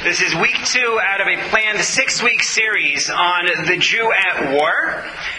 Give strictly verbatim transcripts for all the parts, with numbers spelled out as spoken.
This is week two out of a planned six-week series on the Jew at war.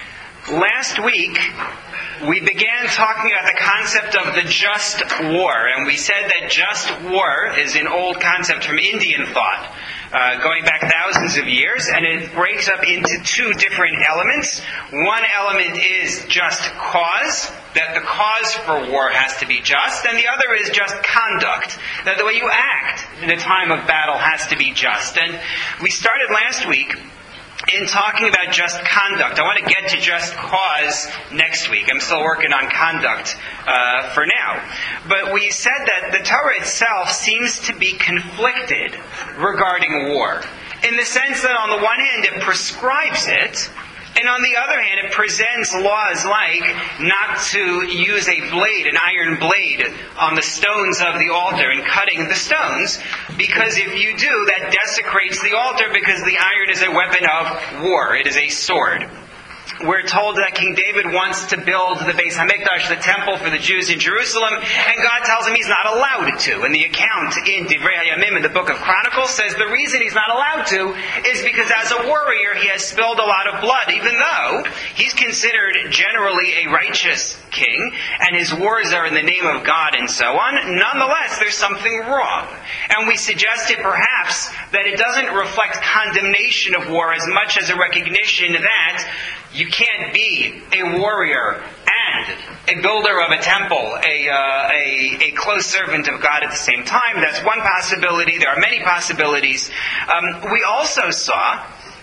Last week, we began talking about the concept of the just war, and we said that just war is an old concept from Indian thought, uh, going back thousands of years, and it breaks up into two different elements. One element is just cause, that the cause for war has to be just, and the other is just conduct, that the way you act in a time of battle has to be just. And we started last week in talking about just conduct. I want to get to just cause next week. I'm still working on conduct uh, for now. But we said that the Torah itself seems to be conflicted regarding war, in the sense that on the one hand it prescribes it, and on the other hand, it presents laws like not to use a blade, an iron blade, on the stones of the altar and cutting the stones, because if you do, that desecrates the altar, because the iron is a weapon of war. It is a sword. We're told that King David wants to build the Beis HaMikdash, the temple for the Jews in Jerusalem, and God tells him he's not allowed to. And the account in Divrei HaYamim in the book of Chronicles says the reason he's not allowed to is because as a warrior he has spilled a lot of blood, even though he's considered generally a righteous king, and his wars are in the name of God and so on. Nonetheless, there's something wrong. And we suggested perhaps that it doesn't reflect condemnation of war as much as a recognition that you can't be a warrior and a builder of a temple, a, uh, a, a close servant of God at the same time. That's one possibility. There are many possibilities. Um, we also saw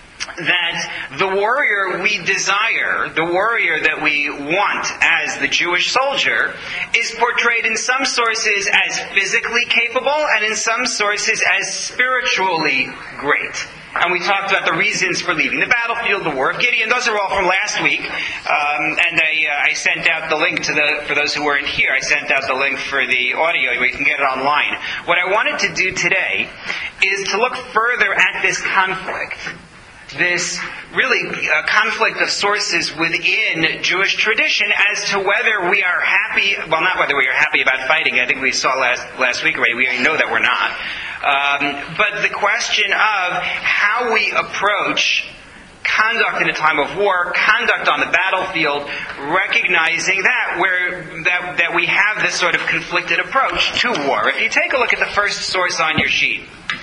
that the warrior we desire, the warrior that we want as the Jewish soldier, is portrayed in some sources as physically capable and in some sources as spiritually great. And we talked about the reasons for leaving the battlefield, the War of Gideon. Those are all from last week. Um, and I, uh, I sent out the link to the, for those who weren't here, I sent out the link for the audio where you can get it online. What I wanted to do today is to look further at this conflict. This really uh, conflict of sources within Jewish tradition as to whether we are happy, well, not whether we are happy about fighting. I think we saw last last week already, we already know that we're not. Um, but the question of how we approach conduct in a time of war, conduct on the battlefield, recognizing that where that, that we have this sort of conflicted approach to war. If you take a look at the first source on your sheet,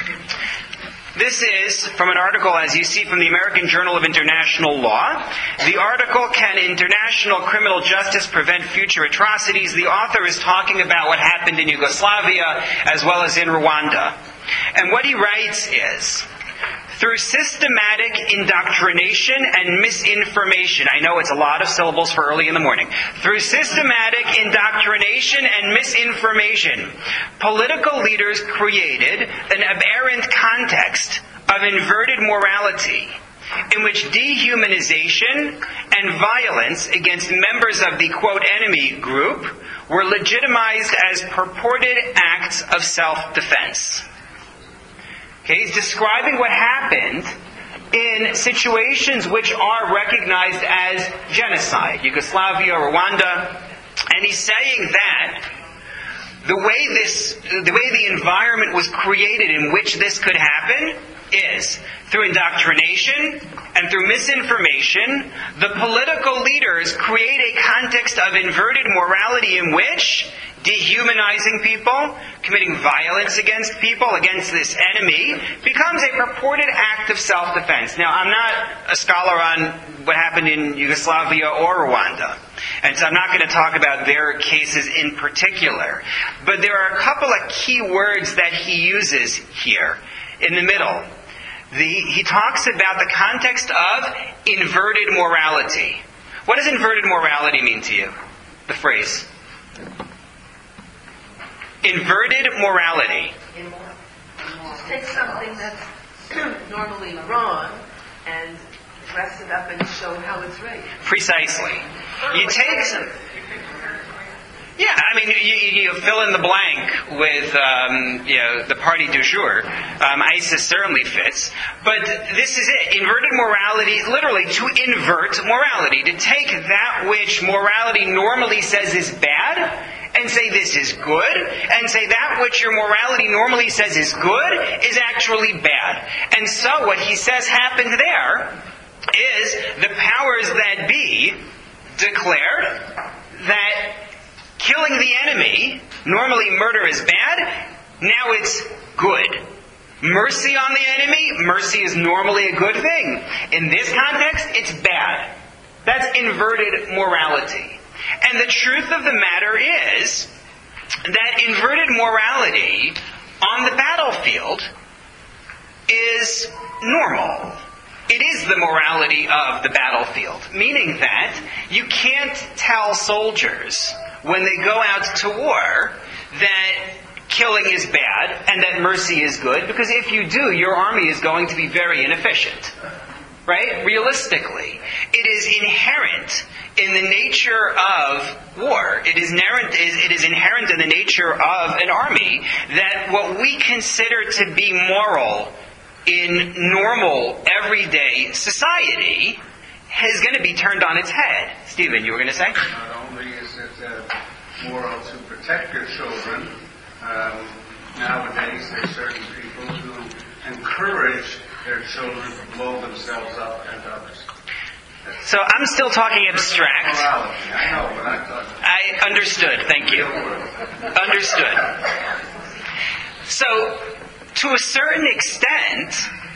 this is from an article, as you see, from the American Journal of International Law. The article, Can International Criminal Justice Prevent Future Atrocities? The author is talking about what happened in Yugoslavia as well as in Rwanda. And what he writes is, through systematic indoctrination and misinformation, I know it's a lot of syllables for early in the morning, through systematic indoctrination and misinformation, political leaders created an aberrant context of inverted morality in which dehumanization and violence against members of the, quote, enemy group were legitimized as purported acts of self-defense. Okay, he's describing what happened in situations which are recognized as genocide, Yugoslavia, Rwanda, and he's saying that the way this, the way the environment was created in which this could happen is through indoctrination and through misinformation. The political leaders create a context of inverted morality in which dehumanizing people, committing violence against people, against this enemy, becomes a purported act of self-defense. Now, I'm not a scholar on what happened in Yugoslavia or Rwanda, and so I'm not going to talk about their cases in particular. But there are a couple of key words that he uses here in the middle. The, he talks about the context of inverted morality. What does inverted morality mean to you? The phrase. Inverted morality. Take something that's normally wrong and dress it up and show how it's right. Precisely. You take some... Yeah, I mean, you, you fill in the blank with, um, you know, the party du jour. Um, ISIS certainly fits. But this is it. Inverted morality, literally, to invert morality. To take that which morality normally says is bad and say this is good, and say that which your morality normally says is good is actually bad. And so what he says happened there is the powers that be declared that killing the enemy, normally murder is bad, now it's good. Mercy on the enemy, mercy is normally a good thing. In this context, it's bad. That's inverted morality. And the truth of the matter is that inverted morality on the battlefield is normal. It is the morality of the battlefield, meaning that you can't tell soldiers when they go out to war that killing is bad and that mercy is good, because if you do, your army is going to be very inefficient. Right? Realistically, it is inherent in the nature of war. It is inherent, it is inherent in the nature of an army that what we consider to be moral in normal, everyday society is going to be turned on its head. Stephen, you were going to say? Not only is it uh, moral to protect your children, um, nowadays there's certain people who encourage their children to blow themselves up and others. So I'm still talking abstract. Morality. I know, but I'm talking. I understood. Thank you. Understood. So, to a certain extent,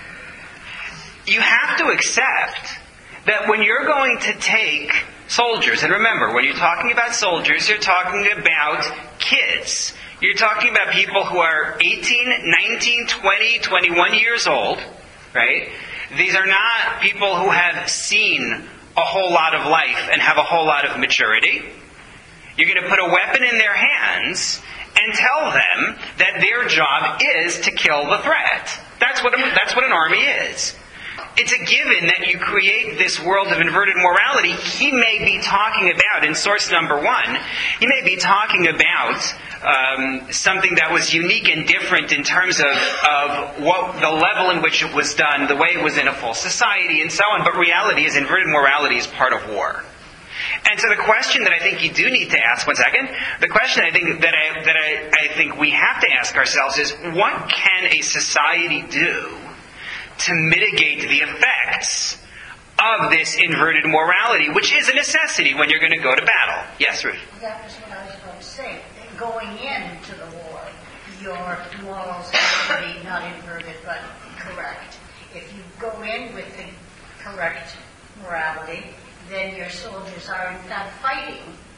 you have to accept that when you're going to take soldiers, and remember, when you're talking about soldiers, you're talking about kids. You're talking about people who are eighteen, nineteen, twenty, twenty-one years old, right? These are not people who have seen a whole lot of life and have a whole lot of maturity. You're going to put a weapon in their hands and tell them that their job is to kill the threat. That's what, that's what an army is. It's a given that you create this world of inverted morality. He may be talking about, in source number one, he may be talking about um, something that was unique and different in terms of, of what the level in which it was done, the way it was in a full society, and so on. But reality is, inverted morality is part of war. And so the question that I think you do need to ask, one second, the question I think that I that I, I think we have to ask ourselves is, what can a society do to mitigate the effects of this inverted morality, which is a necessity when you're going to go to battle? Yes, Ruth? That was what I was going to say. Going into the war, your morals have to be not inverted, but correct. If you go in with the correct morality, then your soldiers are in fact fighting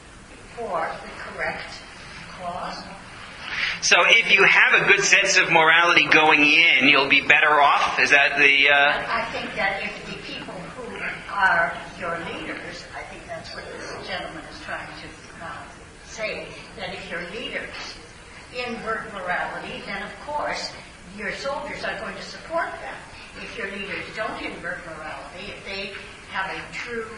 for the correct cause. So if you have a good sense of morality going in, you'll be better off? Is that the... Uh... I think that if the people who are your leaders, I think that's what this gentleman is trying to uh, say, that if your leaders invert morality, then of course your soldiers are going to support them. If your leaders don't invert morality, if they have a true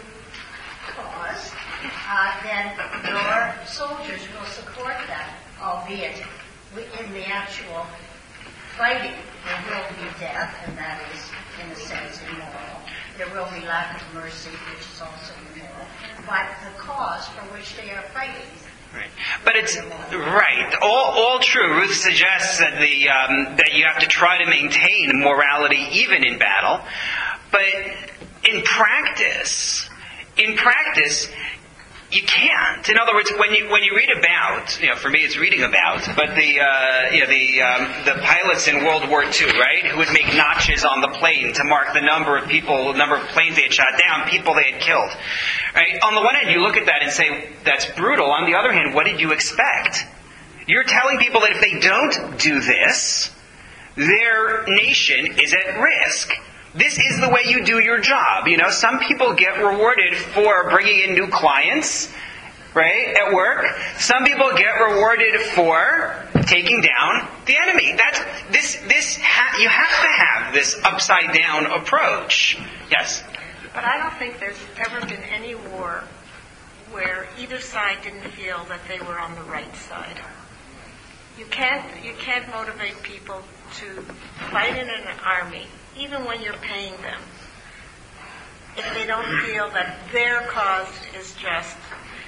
cause, uh, then your soldiers will support that, albeit in the actual fighting there will be death, and that is, in a sense, immoral. There will be lack of mercy, which is also immoral. But the cause for which they are fighting. Right. But it's right. All, all true. Ruth suggests that the um, that you have to try to maintain morality even in battle. But in practice, in practice, you can't. In other words, when you when you read about, you know, for me it's reading about, but the uh, you know the um, the pilots in World War Two, right, who would make notches on the plane to mark the number of people, the number of planes they had shot down, people they had killed. Right? On the one hand, you look at that and say that's brutal. On the other hand, what did you expect? You're telling people that if they don't do this, their nation is at risk. This is the way you do your job. You know, some people get rewarded for bringing in new clients, right, at work. Some people get rewarded for taking down the enemy. That's this. This ha- you have to have this upside down approach. Yes. But I don't think there's ever been any war where either side didn't feel that they were on the right side. You can't you can't motivate people to fight in an army, even when you're paying them, if they don't feel that their cause is just.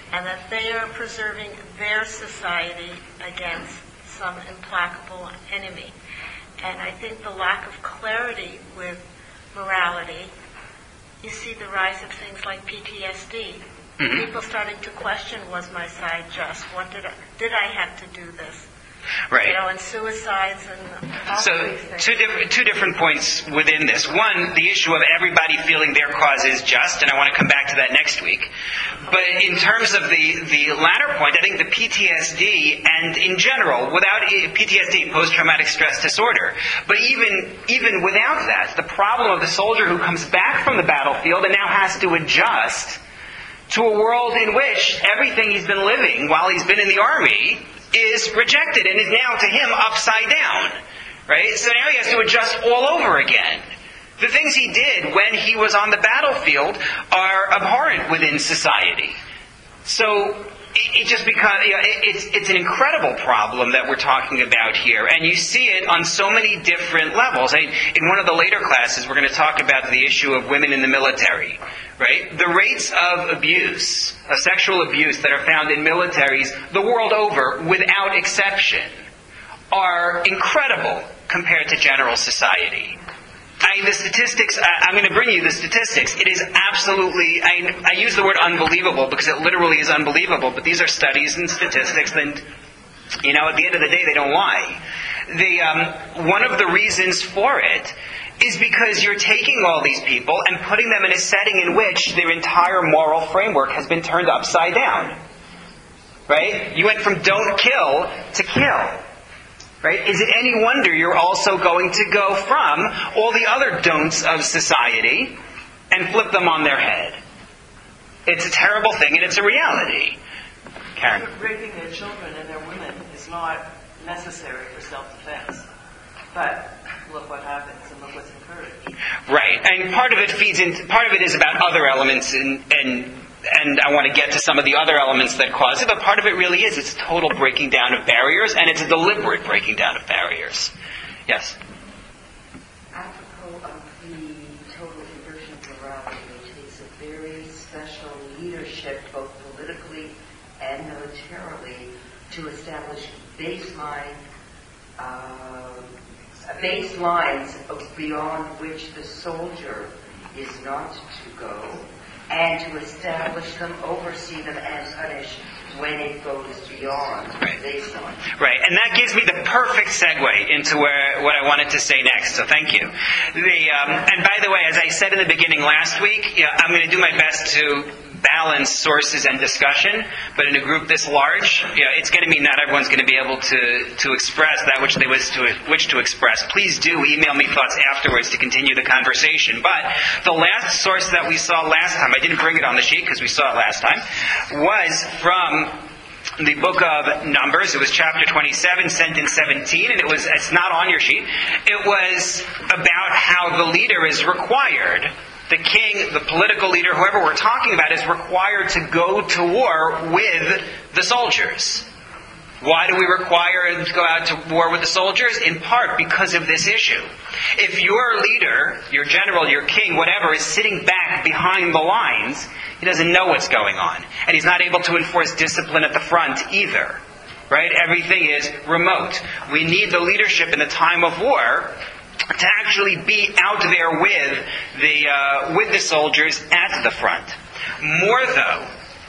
and that they are preserving their society against some implacable enemy. And I think the lack of clarity with morality, you see the rise of things like P T S D. Mm-hmm. People starting to question, was my side just? What did I, did I have to do this? Right. You know, and suicides and all so these things. two different two different points within this. One, the issue of everybody feeling their cause is just, and I want to come back to that next week. But in terms of the, the latter point, I think the P T S D, and in general, without P T S D, post-traumatic stress disorder, but even even without that, the problem of the soldier who comes back from the battlefield and now has to adjust to a world in which everything he's been living while he's been in the army is rejected and is now to him upside down, right? So now he has to adjust all over again. The things he did when he was on the battlefield are abhorrent within society. So it, it just becomes, you know, it, it's, it's an incredible problem that we're talking about here. And you see it on so many different levels. I, in one of the later classes, we're going to talk about the issue of women in the military, right? The rates of abuse, of sexual abuse that are found in militaries the world over, without exception, are incredible compared to general society. I, the statistics, I, I'm going to bring you the statistics. It is absolutely, I, I use the word unbelievable because it literally is unbelievable, but these are studies and statistics, and, you know, at the end of the day, they don't lie. The, um, one of the reasons for it is because you're taking all these people and putting them in a setting in which their entire moral framework has been turned upside down. Right? You went from don't kill to kill. Right? Is it any wonder you're also going to go from all the other don'ts of society and flip them on their head? It's a terrible thing, and it's a reality. Karen? Raping their children and their women is not necessary for self-defense. But look what happens, and look what's encouraged. Right, and part of it feeds in. Part of it is about other elements, and and and I want to get to some of the other elements that cause it. But part of it really is it's a total breaking down of barriers, and it's a deliberate breaking down of barriers. Yes. Apropos of the total inversion of morality, it takes a very special leadership, both politically and militarily, to establish baseline. Uh, baselines beyond which the soldier is not to go, and to establish them, oversee them, and punish when it goes beyond right. baseline. Right, and that gives me the perfect segue into where what I wanted to say next, so thank you. The um, and by the way, as I said in the beginning last week, you know, I'm going to do my best to balance sources and discussion, but in a group this large, you know, it's going to mean not everyone's going to be able to, to express that which they wish to, wish to express. Please do email me thoughts afterwards to continue the conversation. But the last source that we saw last time, I didn't bring it on the sheet because we saw it last time, was from the book of Numbers. It was chapter twenty-seven, sentence seventeen, and it was, it's not on your sheet. It was about how the leader is required, the king, the political leader, whoever we're talking about, is required to go to war with the soldiers. Why do we require him to go out to war with the soldiers? In part because of this issue. If your leader, your general, your king, whatever, is sitting back behind the lines, he doesn't know what's going on. And he's not able to enforce discipline at the front either. Right? Everything is remote. We need the leadership in the time of war to actually be out there with the uh, with the soldiers at the front. More though,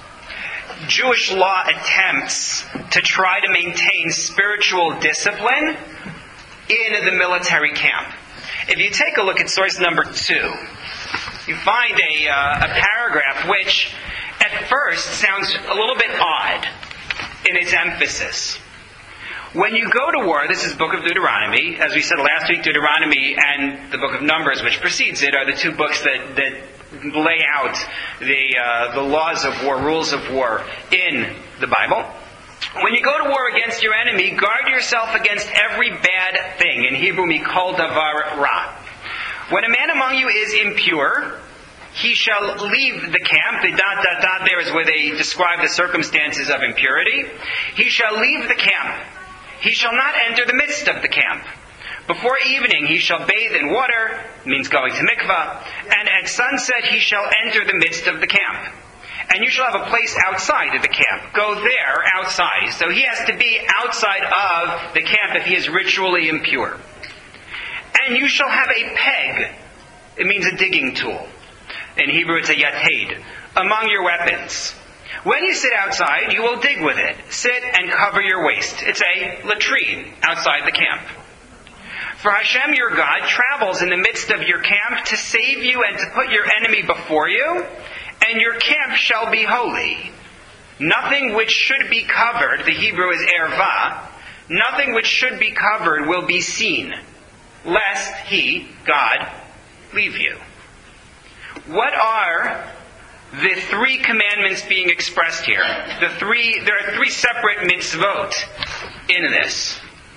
Jewish law attempts to try to maintain spiritual discipline in the military camp. If you take a look at source number two, you find a, uh, a paragraph which at first sounds a little bit odd in its emphasis. When you go to war, this is Book of Deuteronomy. As we said last week, Deuteronomy and the Book of Numbers, which precedes it, are the two books that, that lay out the uh, the laws of war, rules of war in the Bible. When you go to war against your enemy, guard yourself against every bad thing. In Hebrew, mikol davar ra. When a man among you is impure, he shall leave the camp. The dot, dot, dot there is where they describe the circumstances of impurity. He shall leave the camp. He shall not enter the midst of the camp. Before evening he shall bathe in water, means going to mikvah, and at sunset he shall enter the midst of the camp. And you shall have a place outside of the camp. Go there outside. So he has to be outside of the camp if he is ritually impure. And you shall have a peg. It means a digging tool. In Hebrew it's a yated. Among your weapons. When you sit outside, you will dig with it. Sit and cover your waist. It's a latrine outside the camp. For Hashem your God travels in the midst of your camp to save you and to put your enemy before you, and your camp shall be holy. Nothing which should be covered, the Hebrew is erva, nothing which should be covered will be seen, lest he, God, leave you. What are the three commandments being expressed here? The three, there are three separate mitzvot in this.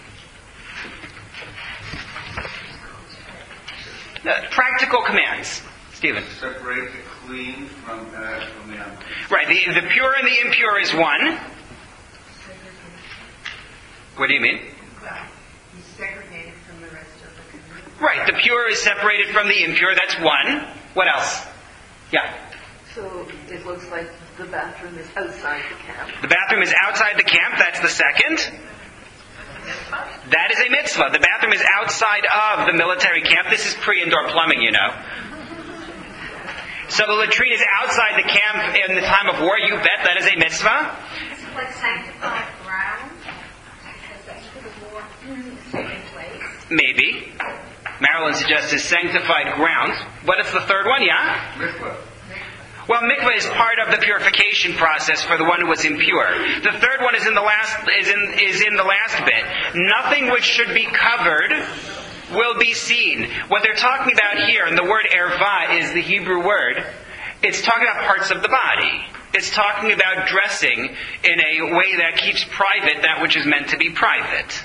Uh, practical commands. Stephen. Separate the clean from, uh, from the unclean. Right. The, the pure and the impure is one. What do you mean? He's segregated from the rest of the community. Right. The pure is separated from the impure. That's one. What else? Yeah. So it looks like the bathroom is outside the camp. The bathroom is outside the camp. That's the second. That is a mitzvah. The bathroom is outside of the military camp. This is pre-indoor plumbing, you know. So the latrine is outside the camp in the time of war. You bet that is a mitzvah. Is it like sanctified ground? Because that's for the war taking place. Maybe. Marilyn suggested sanctified ground. What is the third one? Yeah? Mikvah. Well, mikvah is part of the purification process for the one who was impure. The third one is in the last is in is in the last bit. Nothing which should be covered will be seen. What they're talking about here, and the word erva is the Hebrew word, it's talking about parts of the body. It's talking about dressing in a way that keeps private that which is meant to be private.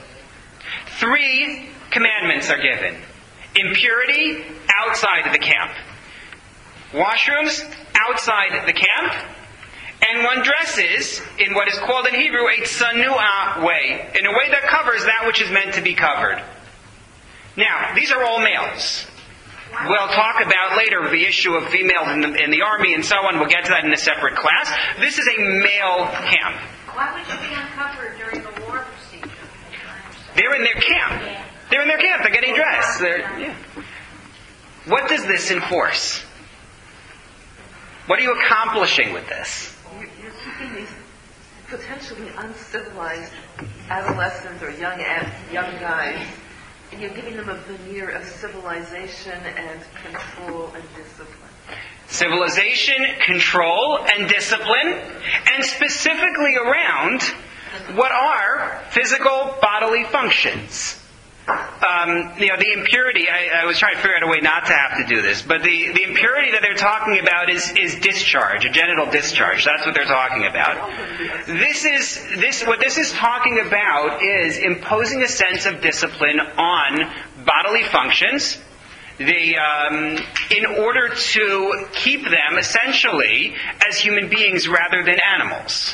Three commandments are given. Impurity, outside of the camp. Washrooms, outside the camp. And one dresses in what is called in Hebrew a tsanu'ah way, in a way that covers that which is meant to be covered. Now, these are all males. We'll talk about later the issue of females in the, in the army and so on. We'll get to that in a separate class. This is a male camp. Why would you be uncovered during the war procedure? They're in their camp. They're in their camp. They're getting dressed. They're, yeah. What does this enforce? What are you accomplishing with this? You're, you're keeping these potentially uncivilized adolescents or young ad, young guys, and you're giving them a veneer of civilization and control and discipline. Civilization, control, and discipline, and specifically around what are physical bodily functions. Um, you know, the impurity, I, I was trying to figure out a way not to have to do this, but the, the impurity that they're talking about is, is discharge, a genital discharge. That's what they're talking about. This is, this, what this is talking about is imposing a sense of discipline on bodily functions, the, um, in order to keep them essentially as human beings rather than animals.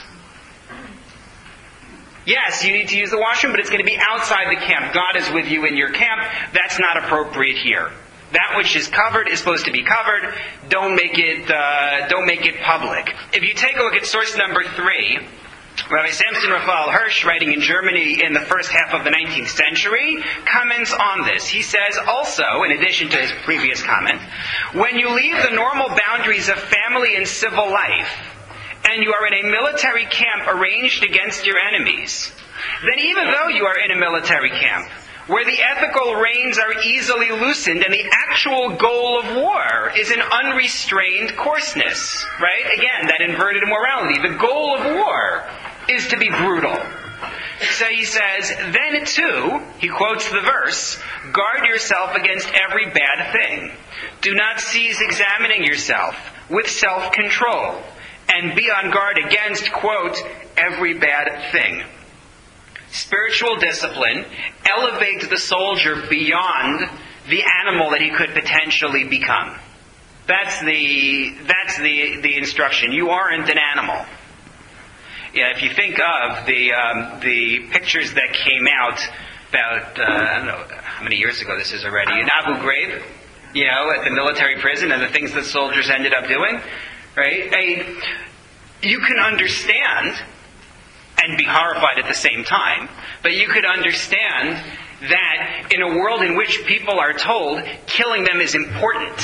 Yes, you need to use the washroom, but it's going to be outside the camp. God is with you in your camp. That's not appropriate here. That which is covered is supposed to be covered. Don't make it, uh, don't make it public. If you take a look at source number three, Rabbi Samson Raphael Hirsch, writing in Germany in the first half of the nineteenth century, comments on this. He says also, in addition to his previous comment, when you leave the normal boundaries of family and civil life, and you are in a military camp arranged against your enemies, then even though you are in a military camp, where the ethical reins are easily loosened and the actual goal of war is an unrestrained coarseness, right? Again, that inverted morality. The goal of war is to be brutal. So he says, then too, he quotes the verse, guard yourself against every bad thing. Do not cease examining yourself with self-control. And be on guard against, quote, every bad thing. Spiritual discipline elevates the soldier beyond the animal that he could potentially become. That's the that's the, the instruction. You aren't an animal. Yeah, if you think of the um, the pictures that came out about uh, I don't know how many years ago this is already in Abu Ghraib, you know, at the military prison, and the things that soldiers ended up doing. right? A, you can understand and be horrified at the same time, but you could understand that in a world in which people are told killing them is important,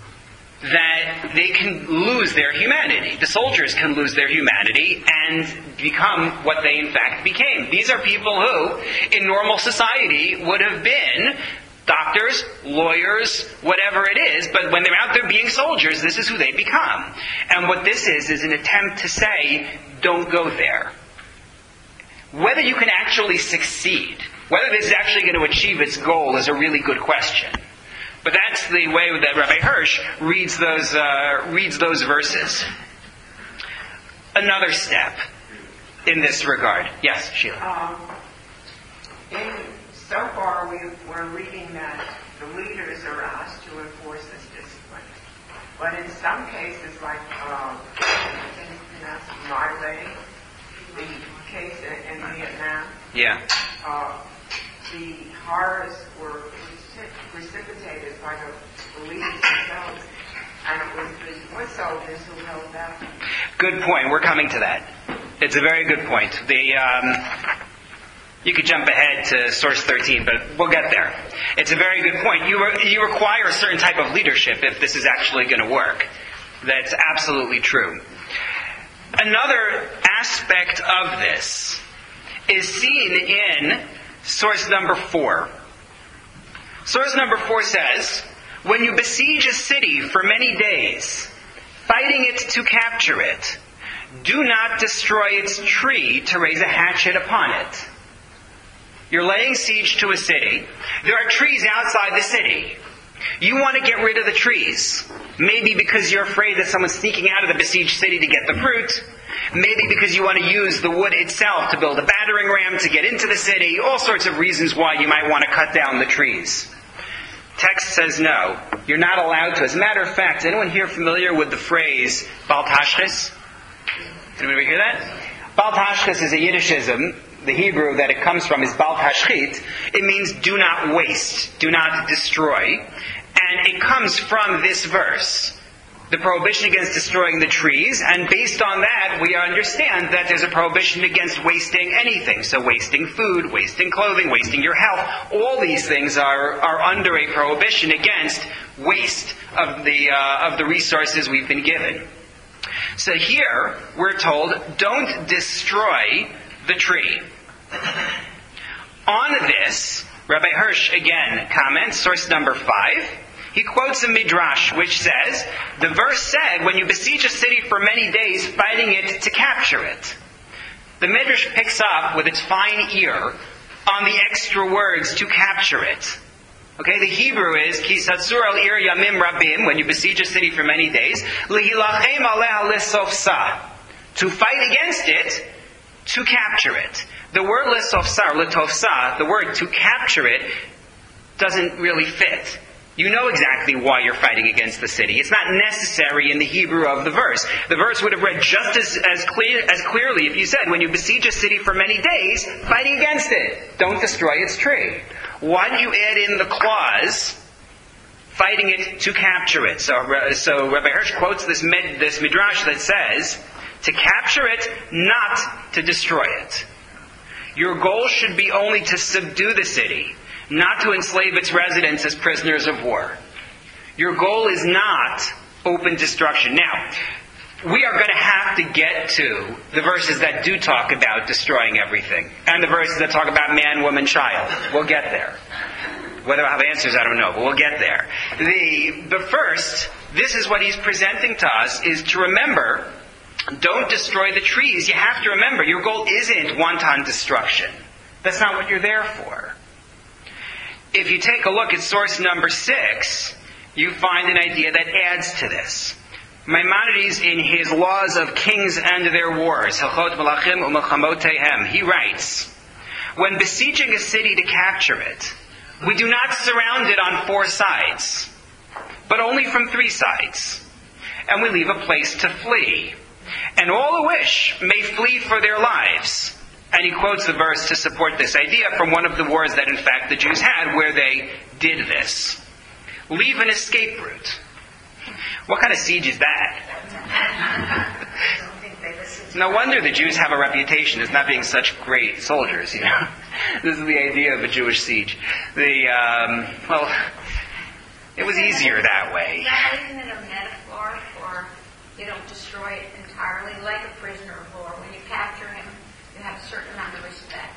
that they can lose their humanity. The soldiers can lose their humanity and become what they in fact became. These are people who, in normal society, would have been doctors, lawyers, whatever it is, but when they're out there being soldiers, this is who they become. And what this is, is an attempt to say, don't go there. Whether you can actually succeed, whether this is actually going to achieve its goal, is a really good question. But that's the way that Rabbi Hirsch reads those uh, reads those verses. Another step in this regard. Yes, Sheila. Um, in, so far, we, we're reading that the leaders are asked to enforce this discipline. But in some cases, like um, in Marley, the case in, in Vietnam, yeah, uh, the horrors were precipitated by the leaders themselves, and it was the foot soldiers who held back. Good point. We're coming to that. It's a very good point. The um, you could jump ahead to source thirteen, but we'll get there. It's a very good point. You re- you require a certain type of leadership if this is actually going to work. That's absolutely true. Another aspect of this is seen in source number four. Source number four says, when you besiege a city for many days, fighting it to capture it, do not destroy its tree to raise a hatchet upon it. You're laying siege to a city. There are trees outside the city. You want to get rid of the trees. Maybe because you're afraid that someone's sneaking out of the besieged city to get the fruit. Maybe because you want to use the wood itself to build a battering ram to get into the city. All sorts of reasons why you might want to cut down the trees. Text says no. You're not allowed to. As a matter of fact, anyone here familiar with the phrase Bal Tashchis? Anyone ever hear that? Bal Tashchis is a Yiddishism. The Hebrew that it comes from is Bal Tashchit. It means do not waste, do not destroy. And it comes from this verse, the prohibition against destroying the trees. And based on that, we understand that there's a prohibition against wasting anything. So wasting food, wasting clothing, wasting your health. All these things are, are under a prohibition against waste of the, uh, of the resources we've been given. So here, we're told, don't destroy the tree. On this, Rabbi Hirsch again comments, source number five. He quotes a midrash which says, the verse said, when you besiege a city for many days, fighting it to capture it. The midrash picks up with its fine ear on the extra words, to capture it. Okay, the Hebrew is, ki satsur al ir yamim rabim, when you besiege a city for many days, lihilachem aleha lisofsa, to fight against it, to capture it. The word lisofsa, or litofsa, the word to capture it, doesn't really fit. You know exactly why you're fighting against the city. It's not necessary in the Hebrew of the verse. The verse would have read just as, as, clear, as clearly if you said, when you besiege a city for many days, fighting against it. Don't destroy its tree. Why do you add in the clause, fighting it to capture it? So, so Rabbi Hirsch quotes this, med, this midrash that says, to capture it, not to destroy it. Your goal should be only to subdue the city, not to enslave its residents as prisoners of war. Your goal is not open destruction. Now, we are going to have to get to the verses that do talk about destroying everything, and the verses that talk about man, woman, child. We'll get there. Whether I'll have answers, I don't know, but we'll get there. The, but first, this is what he's presenting to us, is to remember, don't destroy the trees. You have to remember, your goal isn't wanton destruction. That's not what you're there for. If you take a look at source number six, you find an idea that adds to this. Maimonides, in his Laws of Kings and Their Wars, Hilchot Melachim U'Melchamotehem, he writes, when besieging a city to capture it, we do not surround it on four sides, but only from three sides, and we leave a place to flee. And all who wish may flee for their lives. And he quotes the verse to support this idea from one of the wars that in fact the Jews had where they did this. Leave an escape route. What kind of siege is that? No wonder the Jews have a reputation as not being such great soldiers, you know. This is the idea of a Jewish siege. The, um, well, it was easier that way. Yeah, isn't it a metaphor for, you don't destroy it entirely, like a prisoner of war? When you capture him, you have a certain amount of respect.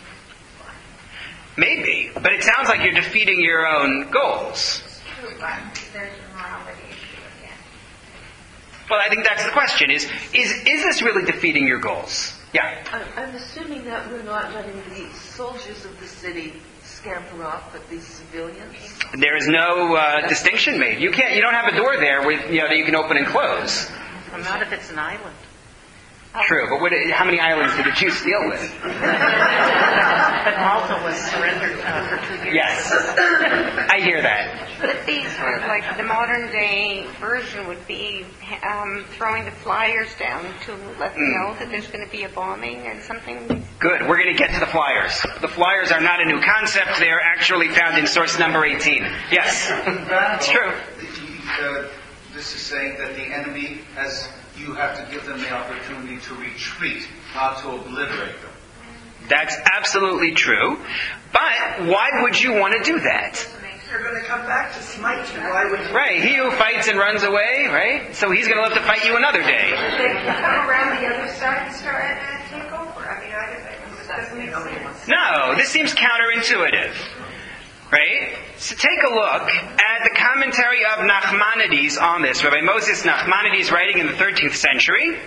Maybe, but it sounds like you're defeating your own goals. It's true, but there's a morality issue again. Well, I think that's the question, is, is, is this really defeating your goals? Yeah. I'm assuming that we're not letting the soldiers of the city scamper off, but the civilians. There is no uh, distinction made. You can't. You don't have a door there with, you know, that you can open and close. Well, not if it's an island. True, but what, how many islands did the Jews steal with? But Malta was surrendered uh, for two years. Yes, I hear that. But these are like the modern day version would be um, throwing the flyers down to let them know that there's going to be a bombing and something. Good. We're going to get to the flyers. The flyers are not a new concept. They are actually found in source number eighteen. Yes, it's true. Uh, this is saying that the enemy has, you have to give them the opportunity to retreat, not to obliterate them. That's absolutely true. But why would you want to do that? They're going to come back to smite you. Why would you? Right. He who fights and runs away, right? So he's going to live to fight you another day. They can come around the other side and start and take over. I mean, I don't, it doesn't make sense. No, this seems counterintuitive. Right? So take a look at the commentary of Nachmanides on this. Rabbi Moses Nachmanides, writing in the thirteenth century,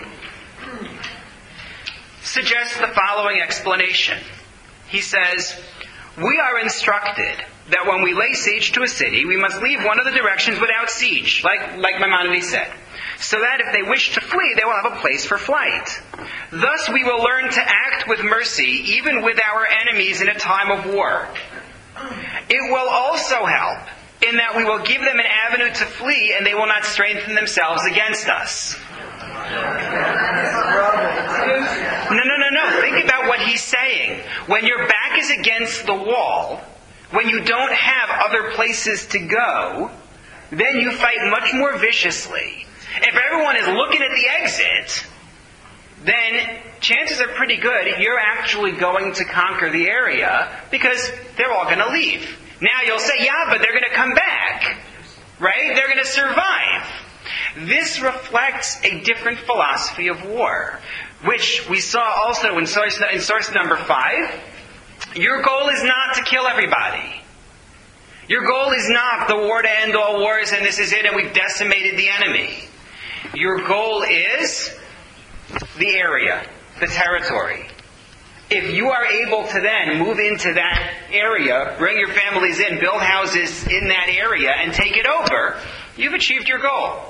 suggests the following explanation. He says, we are instructed that when we lay siege to a city, we must leave one of the directions without siege, like, like Maimonides said, so that if they wish to flee, they will have a place for flight. Thus we will learn to act with mercy, even with our enemies in a time of war. It will also help in that we will give them an avenue to flee and they will not strengthen themselves against us. No, no, no, no. Think about what he's saying. When your back is against the wall, when you don't have other places to go, then you fight much more viciously. If everyone is looking at the exit, then chances are pretty good you're actually going to conquer the area because they're all going to leave. Now you'll say, yeah, but they're going to come back, right? They're going to survive. This reflects a different philosophy of war, which we saw also in source, in source number five. Your goal is not to kill everybody. Your goal is not the war to end all wars and this is it and we've decimated the enemy. Your goal is the area, the territory. If you are able to then move into that area, bring your families in, build houses in that area, and take it over, you've achieved your goal.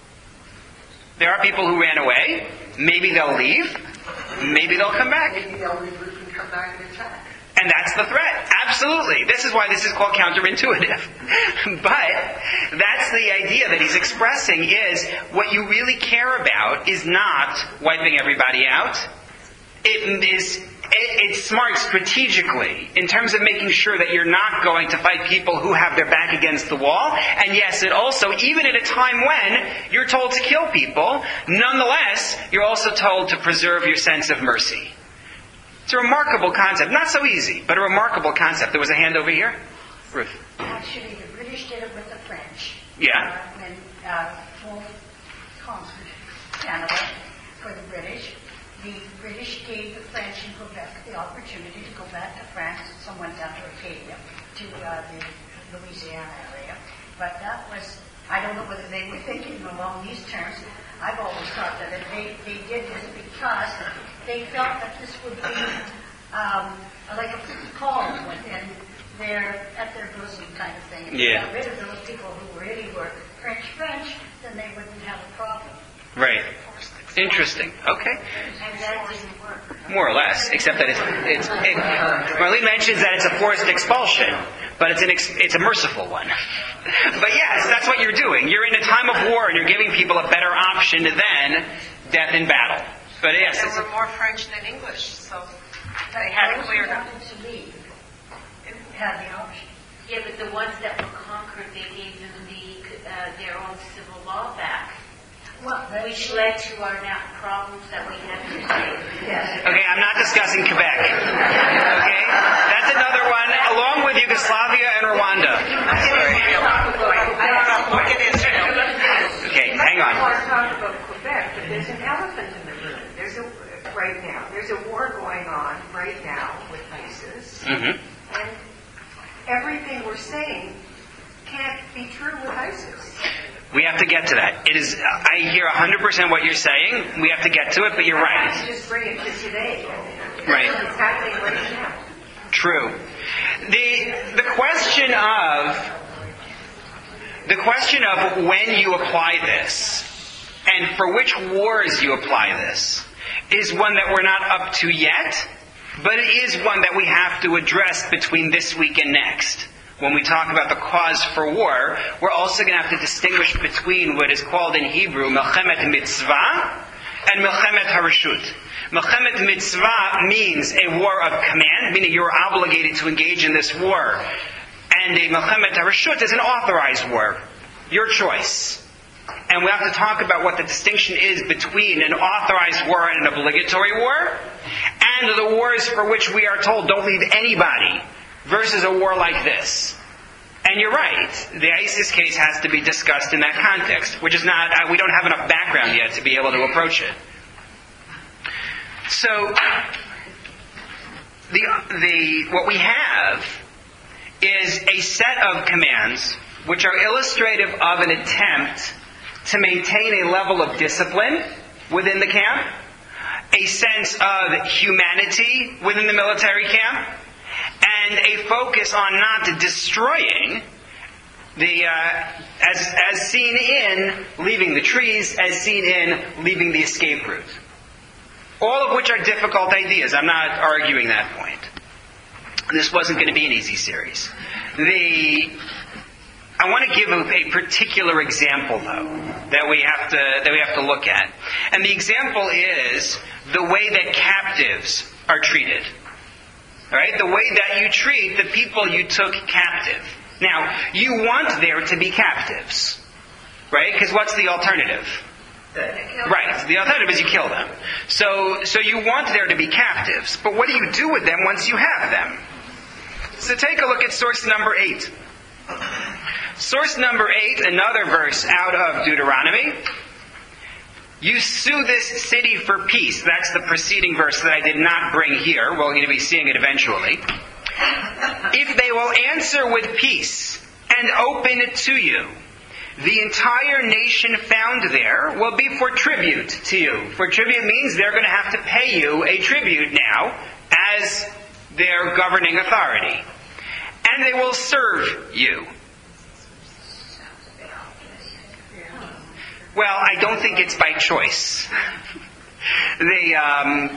There are people who ran away. Maybe they'll leave. Maybe they'll come back. Maybe they'll regroup and come back and attack. And that's the threat. Absolutely. This is why this is called counterintuitive. But that's the idea that he's expressing is what you really care about is not wiping everybody out. It is, it, it's smart strategically in terms of making sure that you're not going to fight people who have their back against the wall. And yes, it also, even at a time when you're told to kill people, nonetheless, you're also told to preserve your sense of mercy. It's a remarkable concept. Not so easy, but a remarkable concept. There was a hand over here. Ruth. Actually, the British did it with the French. Yeah. Uh, when uh, Wolfe conquered Canada for the British, the British gave the French in Quebec the opportunity to go back to France. Some went down to Acadia, to uh, the Louisiana area. But that was, I don't know whether they were thinking along these terms. I've always thought that if they, they did this because they felt that this would be um, like a calm within their, at their bosom kind of thing. If Yeah. they got rid of those people who really were French-French, then they wouldn't have a problem. Right. Interesting. Okay. And that didn't work. More or less, except that it's, it's it, Marlene mentions that it's a forced expulsion, but it's an ex, it's a merciful one. But yes, that's what you're doing. You're in a time of war and you're giving people a better option than death in battle. But yes, it's There were a, more French than English, so they had it cleared up. Those who wanted to leave had the option. Yeah, but the ones that were conquered, they gave them the uh, their own civil law back. Well, which led to our now problems that we have today. Yes. Okay, I'm not discussing Quebec. Okay? That's another one, along with Yugoslavia and Rwanda. Okay, hang on. I want to talk about Quebec, but there's an elephant in the room. There's a, right now, there's a war going on right now with ISIS. Mm-hmm. And everything we're saying can't be true with ISIS. We have to get to that. It is. I hear one hundred percent what you're saying. We have to get to it, but you're right. Just bring it to today. Right. It's happening right now. True. The the question of the question of when you apply this and for which wars you apply this is one that we're not up to yet, but it is one that we have to address between this week and next. When we talk about the cause for war, we're also going to have to distinguish between what is called in Hebrew Melchemet Mitzvah and Melchemet Harashut. Melchemet Mitzvah means a war of command, meaning you're obligated to engage in this war. And a Melchemet Harashut is an authorized war. Your choice. And we have to talk about what the distinction is between an authorized war and an obligatory war, and the wars for which we are told don't leave anybody, versus a war like this. And you're right, the ISIS case has to be discussed in that context, which is not, uh, we don't have enough background yet to be able to approach it. So, the, the, what we have is a set of commands which are illustrative of an attempt to maintain a level of discipline within the camp, a sense of humanity within the military camp, and a focus on not destroying the, uh, as, as seen in leaving the trees, as seen in leaving the escape route. All of which are difficult ideas. I'm not arguing that point. This wasn't going to be an easy series. The, I want to give a, a particular example, though, that we have to that we have to look at. And the example is the way that captives are treated. Right? The way that you treat the people you took captive. Now, you want there to be captives. Right? Because what's the alternative? Right. The alternative is you kill them. So, so you want there to be captives. But what do you do with them once you have them? So take a look at source number eight. Source number eight, another verse out of Deuteronomy. You sue this city for peace. That's the preceding verse that I did not bring here. We're going to be seeing it eventually. If they will answer with peace and open it to you, the entire nation found there will be for tribute to you. For tribute means they're going to have to pay you a tribute now as their governing authority. And they will serve you. Well, I don't think it's by choice. the, um,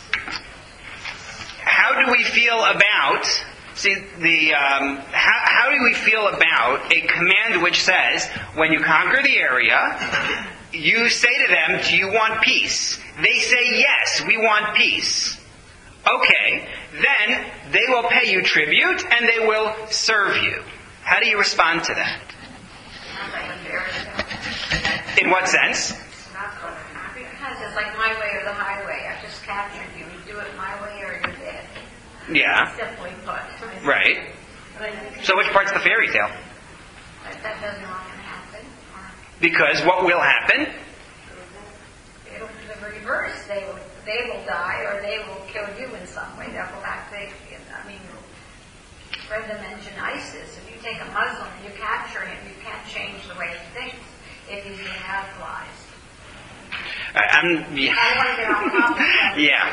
how do we feel about, see, the, um, how, how do we feel about a command which says, when you conquer the area, you say to them, do you want peace? They say, yes, we want peace. Okay, then they will pay you tribute and they will serve you. How do you respond to that? In what sense? Because it's like my way or the highway. I just captured you. You do it my way or you're dead. Yeah. Simply put. Right. So which part's the fairy tale? But that doesn't often happen. Because what will happen? It'll be the reverse. They will, they will die or they will kill you in some way. They'll go back. They, I mean, Brenda mentioned ISIS. If you take a Muslim and you capture him, you can't change the way he thinks. If he's being radicalized. Uh, I'm, yeah. yeah.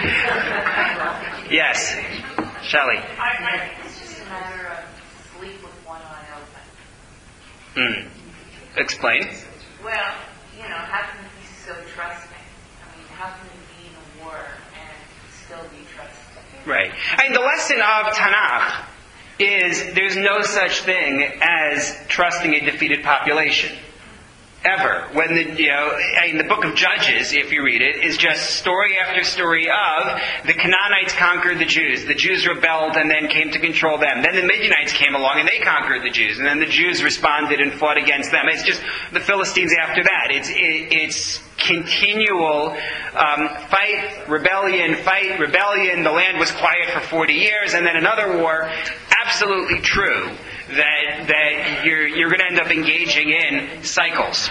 Yes. Shelley. I, I think it's just a matter of sleep with one eye open. Mm. Explain. Well, you know, how can you be so trusting? I mean, how can you be in a war and still be trusting? Right. I mean, the lesson of Tanakh is there's no such thing as trusting a defeated population. ever. When the, you know, in the book of Judges, if you read it, is just story after story of the Canaanites conquered the Jews. The Jews rebelled and then came to control them. Then the Midianites came along and they conquered the Jews. And then the Jews responded and fought against them. It's just the Philistines after that. It's, it, it's continual um, fight, rebellion, fight, rebellion. The land was quiet for forty years and then another war. Absolutely true that that you're you're going to end up engaging in cycles.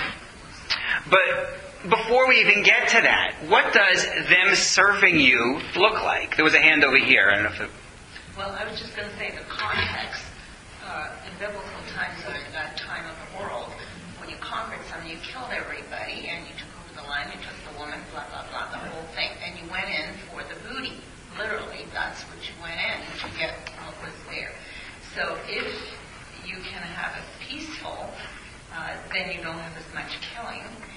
But before we even get to that, what does them serving you look like? There was a hand over here. I don't know if it... Well, I was just going to say the context uh, in biblical times of that time of the world, when you conquered something, you killed everybody and you took over the land, you took the woman, blah blah blah, the whole thing, and you went in for the booty. Literally, that's what you went in to get what was there. So if you can have it peaceful, uh, then you don't have as much killing.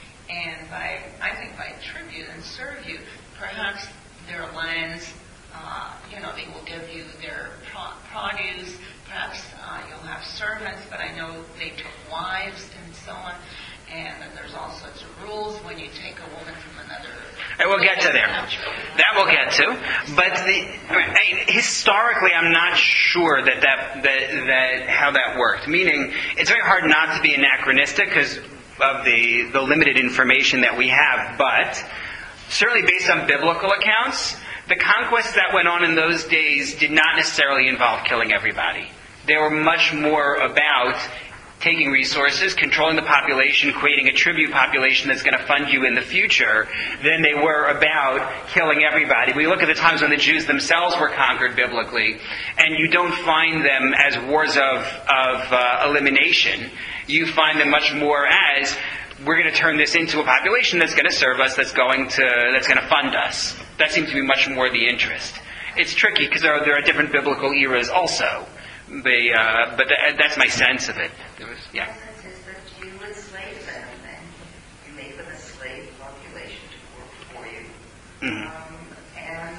And by, I think by tribute and serve you, perhaps their lands, uh, you know, they will give you their pro- produce. Perhaps uh, you'll have servants, but I know they took wives and so on. And then there's all sorts of rules when you take a woman from another. And we'll get to there. That we'll get to. But the, I mean, historically, I'm not sure that that, that that how that worked. Meaning, it's very hard not to be anachronistic because of the, the limited information that we have. But certainly based on biblical accounts, the conquests that went on in those days did not necessarily involve killing everybody. They were much more about taking resources, controlling the population, creating a tribute population that's going to fund you in the future, than they were about killing everybody. We look at the times when the Jews themselves were conquered biblically, and you don't find them as wars of, of uh, elimination. You find them much more as, we're going to turn this into a population that's going to serve us, that's going to that's going to fund us. That seems to be much more the interest. It's tricky because there are, there are different biblical eras also. They, uh, but th- that's my sense of it. There was, yeah. The sense is that you enslave them and you make them a slave population to work for you. Mm-hmm. Um, and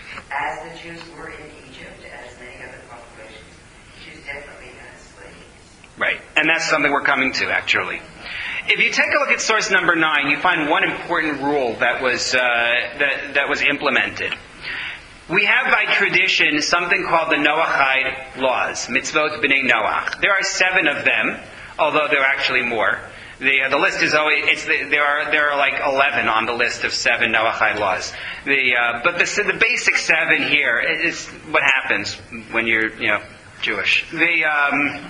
as the Jews were in Egypt, as many other populations, Jews definitely had slaves. Right, and that's something we're coming to, actually. If you take a look at source number nine, you find one important rule that was uh, that that was implemented. We have by tradition something called the Noahide laws, mitzvot b'nei Noach. There are seven of them, although there are actually more. The uh, the list is always it's the, there are there are like eleven on the list of seven Noahide laws. The uh, but the the basic seven here is what happens when you're you know Jewish. The um,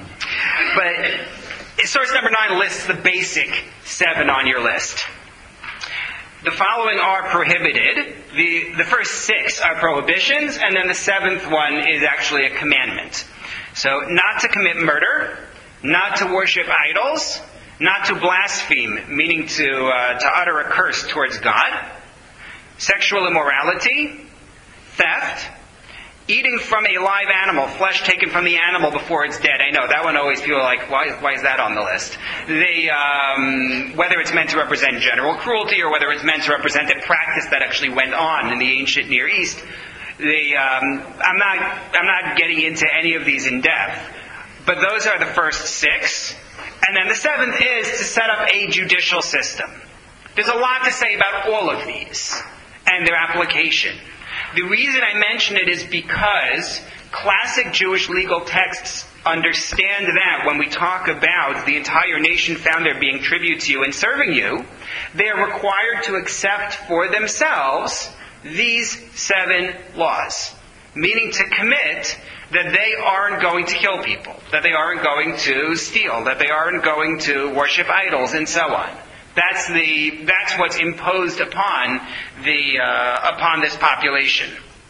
but source number nine lists the basic seven on your list. The following are prohibited. The, the first six are prohibitions, and then the seventh one is actually a commandment. So, not to commit murder, not to worship idols, not to blaspheme, meaning to uh, to utter a curse towards God, sexual immorality, theft, eating from a live animal, flesh taken from the animal before it's dead. I know, that one always people are like, why, why is that on the list? The, um, whether it's meant to represent general cruelty or whether it's meant to represent a practice that actually went on in the ancient Near East. The, um, I'm not, I'm not getting into any of these in depth, but those are the first six. And then the seventh is to set up a judicial system. There's a lot to say about all of these and their application. The reason I mention it is because classic Jewish legal texts understand that when we talk about the entire nation found there being tribute to you and serving you, they are required to accept for themselves these seven laws. Meaning to commit that they aren't going to kill people, that they aren't going to steal, that they aren't going to worship idols, and so on. That's the that's what's imposed upon the uh, upon this population.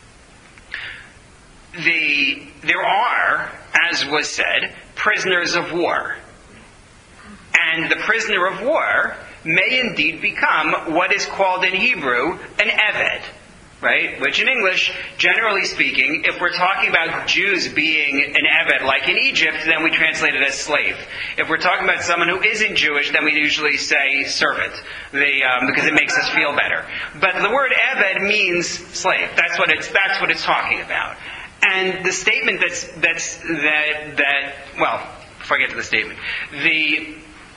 The there are, as was said, prisoners of war, and the prisoner of war may indeed become what is called in Hebrew an eved. Right? Which in English, generally speaking, if we're talking about Jews being an eved like in Egypt, then we translate it as slave. If we're talking about someone who isn't Jewish, then we usually say servant, the, um, because it makes us feel better. But the word eved means slave. That's what it's that's what it's talking about. And the statement that's that's that that well, before I get to the statement, the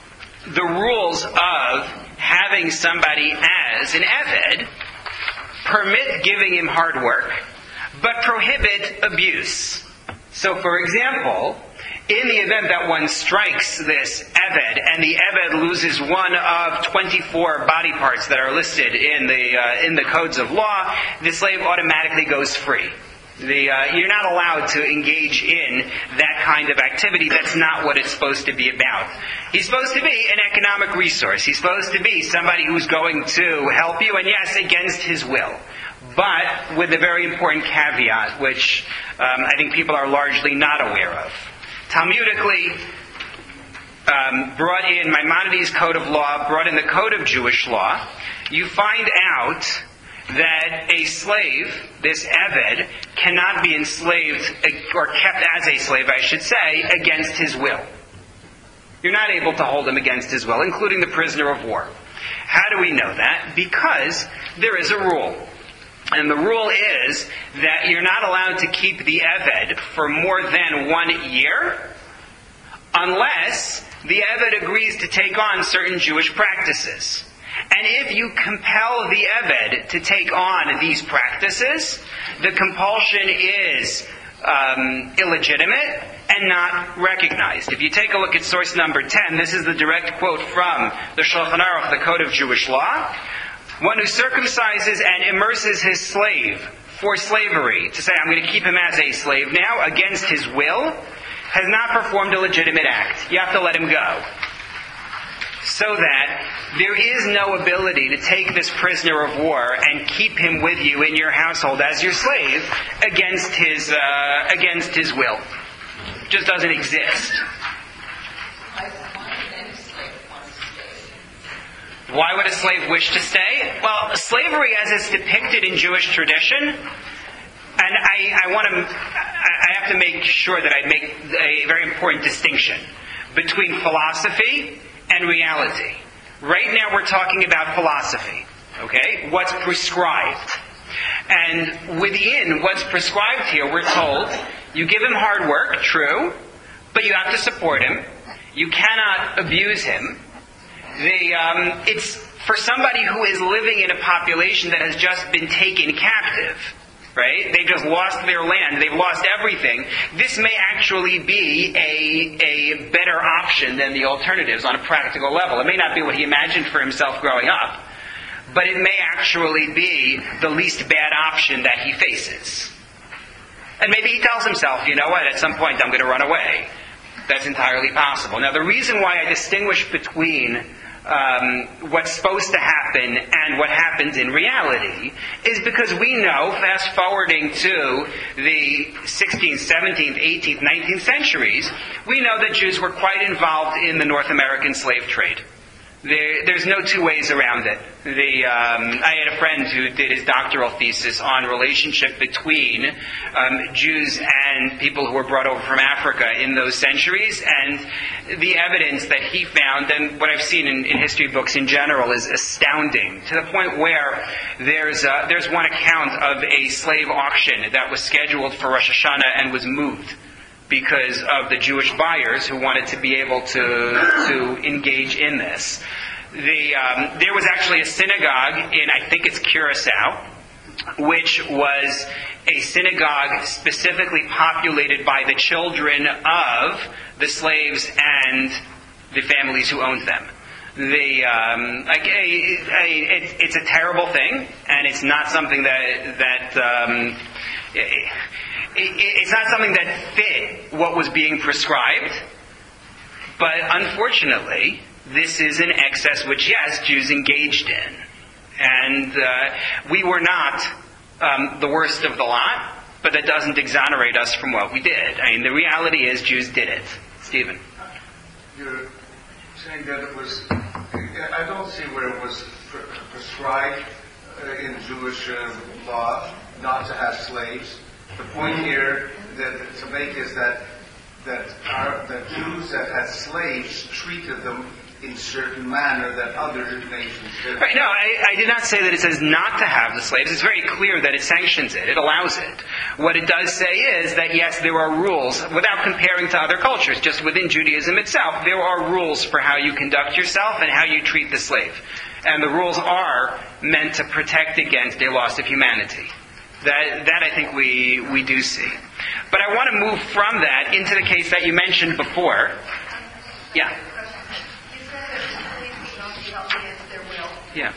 the rules of having somebody as an Eved permit giving him hard work, but prohibit abuse. So, for example, in the event that one strikes this Eved, and the Eved loses one of twenty-four body parts that are listed in the uh, in the codes of law, the slave automatically goes free. The, uh, you're not allowed to engage in that kind of activity. That's not what it's supposed to be about. He's supposed to be an economic resource. He's supposed to be somebody who's going to help you, and yes, against his will. But with a very important caveat, which um, I think people are largely not aware of. Talmudically, um, brought in Maimonides' Code of Law, brought in the Code of Jewish Law, you find out that a slave, this Eved, cannot be enslaved, or kept as a slave, I should say, against his will. You're not able to hold him against his will, including the prisoner of war. How do we know that? Because there is a rule. And the rule is that you're not allowed to keep the Eved for more than one year unless the Eved agrees to take on certain Jewish practices. And if you compel the Eved to take on these practices, the compulsion is um, illegitimate and not recognized. If you take a look at source number ten, this is the direct quote from the Shulchan Aruch, the Code of Jewish Law. One who circumcises and immerses his slave for slavery, to say, I'm going to keep him as a slave now, against his will, has not performed a legitimate act. You have to let him go. So that there is no ability to take this prisoner of war and keep him with you in your household as your slave against his uh, against his will. It just doesn't exist. Why would a slave wish to stay? Well, slavery as it's depicted in Jewish tradition, and I, I want to, I have to make sure that I make a very important distinction between philosophy and reality. Right now we're talking about philosophy, okay? What's prescribed. And within what's prescribed here, we're told, you give him hard work, true, but you have to support him. You cannot abuse him. The, um, it's for somebody who is living in a population that has just been taken captive, right? They've just lost their land. They've lost everything. This may actually be a, a better option than the alternatives on a practical level. It may not be what he imagined for himself growing up, but it may actually be the least bad option that he faces. And maybe he tells himself, you know what, at some point I'm going to run away. That's entirely possible. Now, the reason why I distinguish between Um, what's supposed to happen and what happens in reality is because we know, fast forwarding to the sixteenth, seventeenth, eighteenth, nineteenth centuries, we know that Jews were quite involved in the North American slave trade. There, there's no two ways around it. The, um, I had a friend who did his doctoral thesis on relationship between um, Jews and people who were brought over from Africa in those centuries, and the evidence that he found, and what I've seen in, in history books in general, is astounding, to the point where there's uh, there's one account of a slave auction that was scheduled for Rosh Hashanah and was moved because of the Jewish buyers who wanted to be able to to engage in this. The, um, there was actually a synagogue in, I think it's Curacao, which was a synagogue specifically populated by the children of the slaves and the families who owned them. The, um, like, a, a, it, it's a terrible thing, and it's not something that that um, it, it, it's not something that fit what was being prescribed. But unfortunately, this is an excess which, yes, Jews engaged in, and uh, we were not um, the worst of the lot. But that doesn't exonerate us from what we did. I mean, the reality is Jews did it. Stephen. You're saying that it was, I don't see where it was pre- prescribed uh, in Jewish uh, law not to have slaves. The point here that to make is that that, our, that Jews that had slaves treated them in certain manner that other nations do. Right, no, I, I did not say that it says not to have the slaves. It's very clear that it sanctions it. It allows it. What it does say is that, yes, there are rules, without comparing to other cultures, just within Judaism itself, there are rules for how you conduct yourself and how you treat the slave. And the rules are meant to protect against a loss of humanity. That, that I think we, we do see. But I want to move from that into the case that you mentioned before. Yeah. Yeah.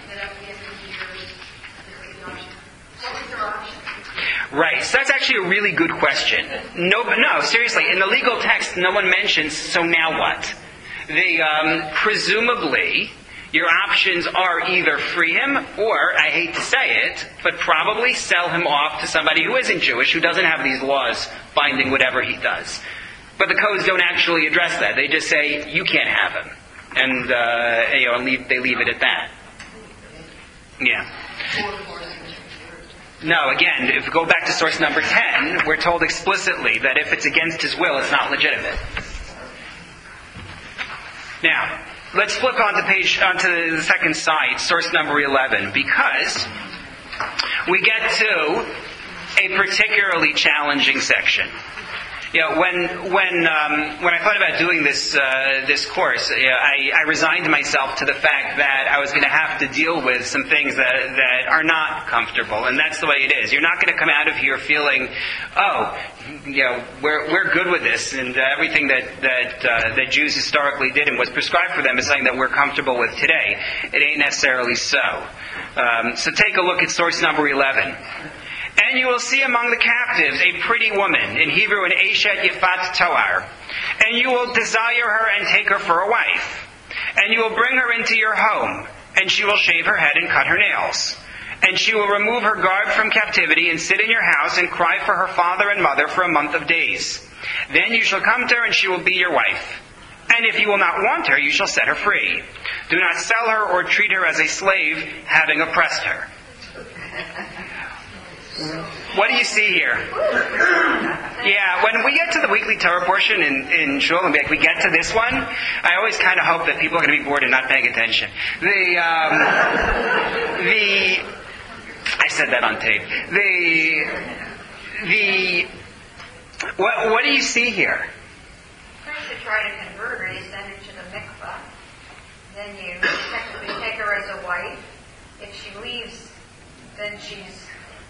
Right. So that's actually a really good question. No, no, seriously. In the legal text, no one mentions, so now what? They, um, presumably, your options are either free him, or, I hate to say it, but probably sell him off to somebody who isn't Jewish, who doesn't have these laws binding whatever he does. But the codes don't actually address that. They just say, you can't have him. And, uh, you know, and leave, they leave it at that. Yeah. No, again, if we go back to source number ten, we're told explicitly that if it's against his will, it's not legitimate. Now, let's flip onto page onto the second side, source number eleven, because we get to a particularly challenging section. You know, when when um, when I thought about doing this uh, this course, you know, I, I resigned myself to the fact that I was going to have to deal with some things that that are not comfortable, and that's the way it is. You're not going to come out of here feeling, oh, you know, we're we're good with this, and uh, everything that that uh, that Jews historically did and was prescribed for them is something that we're comfortable with today. It ain't necessarily so. Um, so take a look at source number eleven. And you will see among the captives a pretty woman, in Hebrew an Eshet Yifat Toar, and you will desire her and take her for a wife. And you will bring her into your home, and she will shave her head and cut her nails. And she will remove her garb from captivity and sit in your house and cry for her father and mother for a month of days. Then you shall come to her and she will be your wife. And if you will not want her, you shall set her free. Do not sell her or treat her as a slave, having oppressed her. What do you see here? Yeah, when we get to the weekly Torah portion in, in Shul, and we get to this one, I always kind of hope that people are going to be bored and not paying attention. The, um, the, I said that on tape. The, the, what, what do you see here? First you try to convert her, you send her to the mikvah. Then you technically take her as a wife. If she leaves, then she's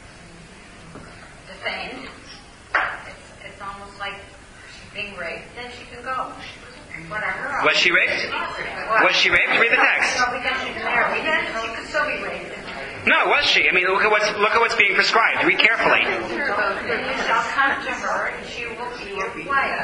defamed. It's, it's almost like she's being raped. Then she can go. Whatever. Was she raped? What? Was she raped? Read the text. No, because she's married. She could still be raped. No, was she? I mean, look at what's look at what's being prescribed. Read carefully. Then you shall come to her, and she will be your wife.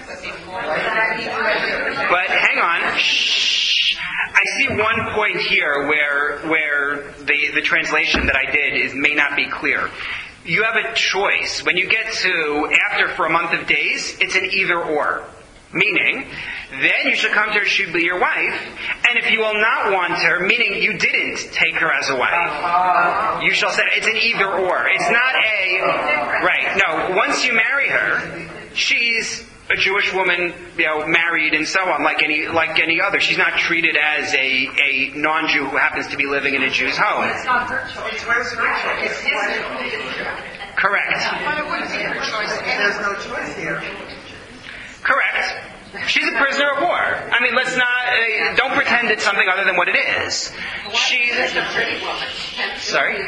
But hang on. Shh. I see one point here where where the, the translation that I did is may not be clear. You have a choice. When you get to after for a month of days, it's an either or. Meaning, then you shall come to her, she will be your wife, and if you will not want her, meaning you didn't take her as a wife, you shall say, it's an either or. It's not a, right, no, once you marry her, she's a Jewish woman, you know, married and so on, like any like any other. She's not treated as a, a non-Jew who happens to be living in a Jew's home. It's not her choice. It's where's her choice. It's his choice. Correct. But it wouldn't be her choice. There's no choice here. Correct. She's a prisoner of war. I mean, let's not, uh, don't pretend it's something other than what it is. She's a pretty woman. Sorry?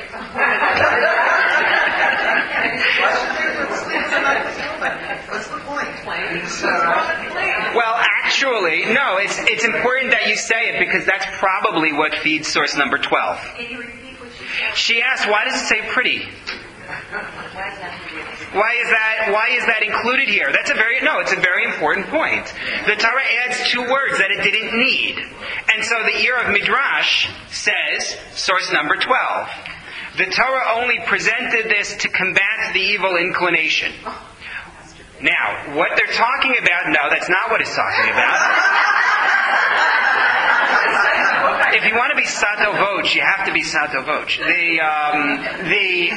What's the point? Well, actually, no, it's it's important that you say it because that's probably what feeds source number twelve. Can you repeat what you said? She asked, why does it say pretty? Why is that? Why is that included here? That's a very no. It's a very important point. The Torah adds two words that it didn't need, and so the ear of Midrash says, source number twelve. The Torah only presented this to combat the evil inclination. Now, what they're talking about? No, that's not what it's talking about. If you want to be Sato Voch, you have to be Sato Voch. The um, the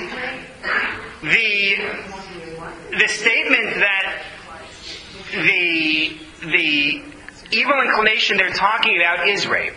the the statement that the the evil inclination they're talking about is rape.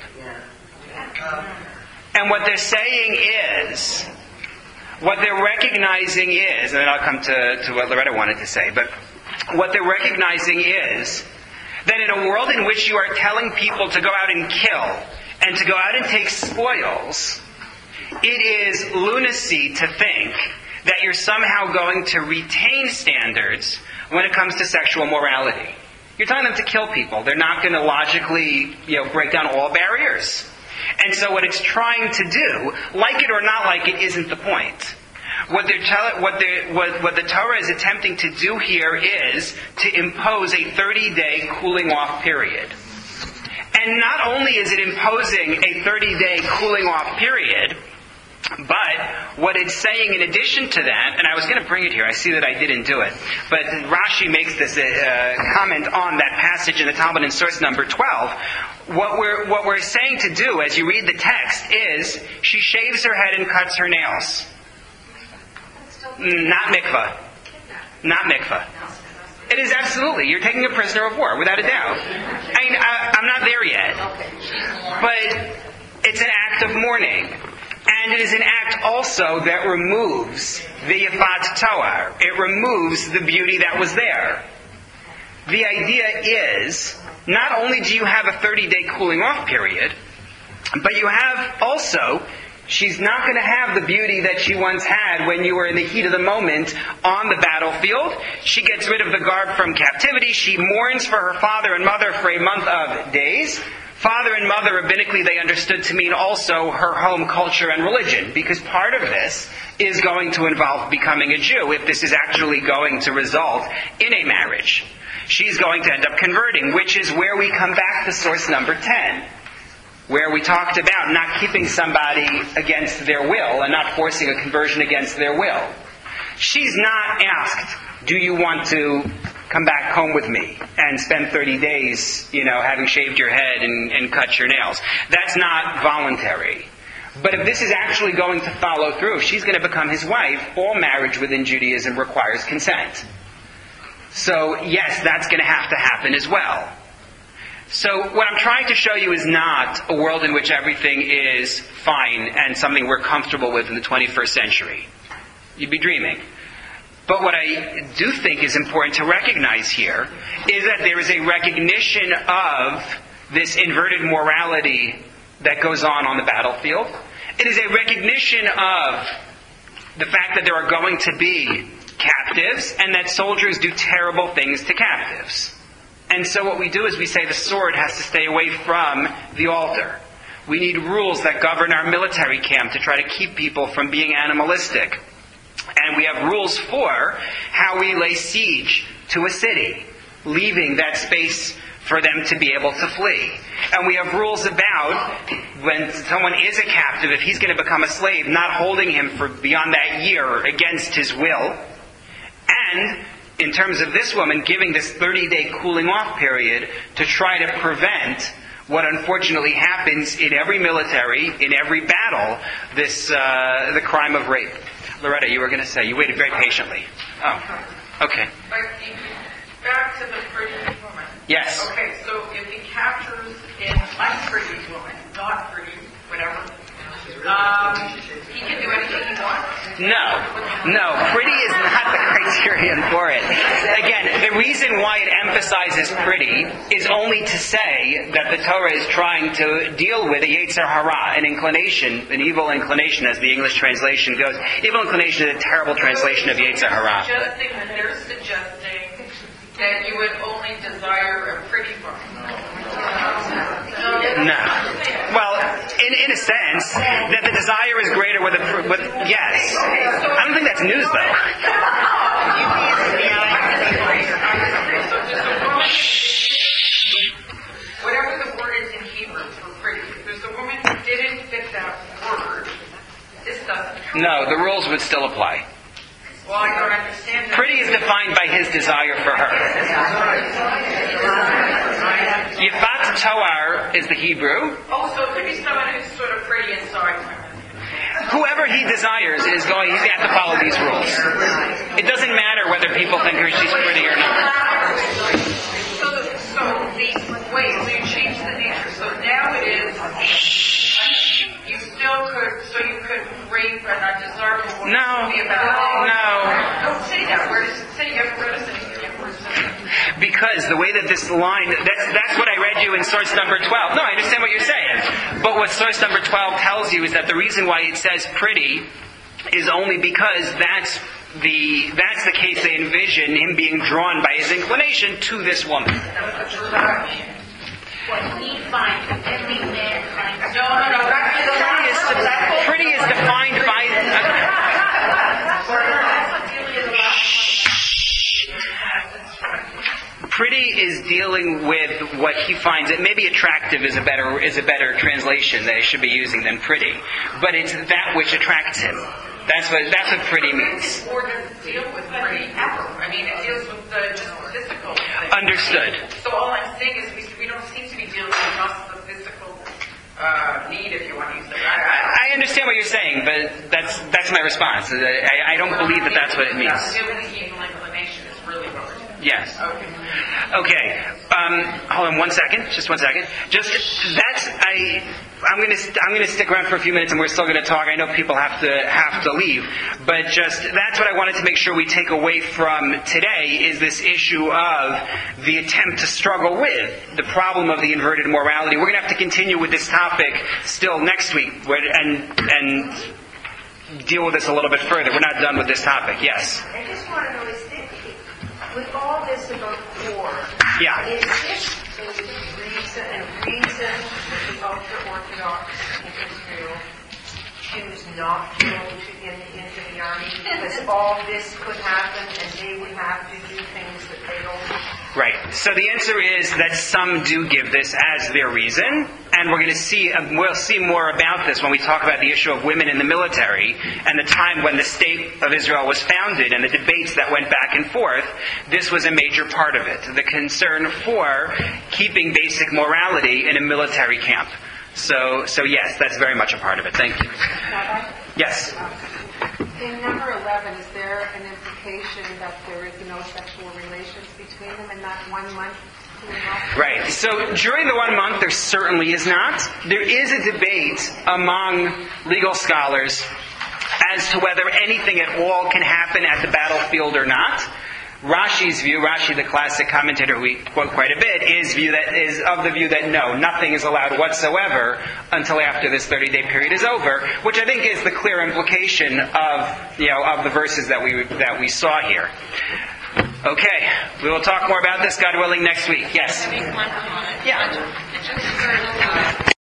And what they're saying is, what they're recognizing is, and then I'll come to, to what Loretta wanted to say, but what they're recognizing is that in a world in which you are telling people to go out and kill and to go out and take spoils, it is lunacy to think that you're somehow going to retain standards when it comes to sexual morality. You're telling them to kill people. They're not going to logically, you know, break down all barriers. And so what it's trying to do, like it or not like it, isn't the point. What, they're tell, what, they're, what, what the Torah is attempting to do here is to impose a thirty-day cooling-off period. And not only is it imposing a thirty-day cooling-off period, but what it's saying in addition to that, and I was going to bring it here, I see that I didn't do it, but Rashi makes this uh, comment on that passage in the Talmud in source number twelve. What we're, what we're saying to do as you read the text is, she shaves her head and cuts her nails. Not mikvah. Not mikvah. It is absolutely. You're taking a prisoner of war, without a doubt. I mean, I, I'm not there yet. But it's an act of mourning. And it is an act also that removes the Yafat Toar. It removes the beauty that was there. The idea is, not only do you have a thirty-day cooling-off period, but you have also, she's not going to have the beauty that she once had when you were in the heat of the moment on the battlefield. She gets rid of the garb from captivity. She mourns for her father and mother for a month of days. Father and mother, rabbinically, they understood to mean also her home culture and religion, because part of this is going to involve becoming a Jew if this is actually going to result in a marriage. She's going to end up converting, which is where we come back to source number ten, where we talked about not keeping somebody against their will and not forcing a conversion against their will. She's not asked, do you want to come back home with me and spend thirty days, you know, having shaved your head and, and cut your nails. That's not voluntary. But if this is actually going to follow through, if she's going to become his wife, all marriage within Judaism requires consent. So, yes, that's going to have to happen as well. So what I'm trying to show you is not a world in which everything is fine and something we're comfortable with in the twenty-first century. You'd be dreaming. But what I do think is important to recognize here is that there is a recognition of this inverted morality that goes on on the battlefield. It is a recognition of the fact that there are going to be captives and that soldiers do terrible things to captives. And so what we do is we say the sword has to stay away from the altar. We need rules that govern our military camp to try to keep people from being animalistic. And we have rules for how we lay siege to a city, leaving that space for them to be able to flee. And we have rules about when someone is a captive, if he's going to become a slave, not holding him for beyond that year against his will. And in terms of this woman, giving this thirty-day cooling-off period to try to prevent what unfortunately happens in every military, in every battle, this uh, the crime of rape. Loretta, you were going to say, you waited very patiently. Oh, okay. But back to the pretty woman. Yes. Okay, so if he captures a less pretty woman, not pretty, whatever, um, he can do anything he wants? No. No. Pretty is not the criterion for it. Again, the reason why it emphasizes pretty is only to say that the Torah is trying to deal with a Yetzer Hara, an inclination, an evil inclination as the English translation goes. Evil inclination is a terrible translation of Yetzer Hara. Suggesting that they're suggesting that you would only desire a pretty woman. No. Well, in, in a sense, that the desire is greater with a... With, yes. I don't think that's news, though. Whatever the word is in Hebrew for pretty, if there's a woman who didn't fit that word, this doesn't count. No, the rules would still apply. Well, I don't understand that. Pretty is defined by his desire for her. Yifat Toar is the Hebrew. Oh, so it could be someone who's sort of pretty inside. Whoever he desires is going, he's got to follow these rules. It doesn't matter whether people think her she's pretty or not. So, So the, wait, so you changed the nature. So now it is, you still could, so you could rape an undesirable woman. No. Be about No. Don't say that. Where does it say? You haven't read us anything yet. Where does it say? Because the way that this line, that's, that's what I read you in source number twelve. No, I understand what you're saying. But what source number twelve tells you is that the reason why it says pretty is only because that's the that's the case they envision him being drawn by his inclination to this woman. What we find, every man finds. No, no, no. Pretty is, pretty is defined by... Pretty is dealing with what he finds. It maybe attractive is a better is a better translation that I should be using than pretty, but it's that which attracts him. That's what that's what pretty means. Or doesn't deal with pretty ever. I mean, it deals with the just physical thing. Understood. So all I'm saying is we, we don't seem to be dealing with just the physical uh, need, if you want to use the word. I, I understand what you're saying, but that's that's my response. I, I don't believe that that's what it means. Dealing with the inclination is really what we're doing. Yes. Okay. Okay. Um, hold on one second. Just one second. Just that's I. I'm going to st- I'm going to stick around for a few minutes, and we're still going to talk. I know people have to have to leave, but just that's what I wanted to make sure we take away from today is this issue of the attempt to struggle with the problem of the inverted morality. We're going to have to continue with this topic still next week, and and deal with this a little bit further. We're not done with this topic. Yes. I just want to know, is this, with all this about war, Yeah. is this a reason, and reason that the ultra-Orthodox in Israel choose not to go to, in, into the army? Because all this could happen and they would have to do things that they don't. Right. So the answer is that some do give this as their reason, and we're going to see uh, we'll see more about this when we talk about the issue of women in the military and the time when the state of Israel was founded and the debates that went back and forth. This was a major part of it, the concern for keeping basic morality in a military camp. So, so yes, that's very much a part of it. Thank you. Yes. In number eleven, is there an implication that there is no sexual relations between them in that one month? Right. So during the one month, there certainly is not. There is a debate among legal scholars as to whether anything at all can happen at the battlefield or not. Rashi's view, Rashi, the classic commentator who we quote quite a bit, is view that is of the view that no, nothing is allowed whatsoever until after this thirty-day period is over, which I think is the clear implication of you know of the verses that we that we saw here. Okay, we will talk more about this, God willing, next week. Yes. Make one comment. Yeah. Just for, uh,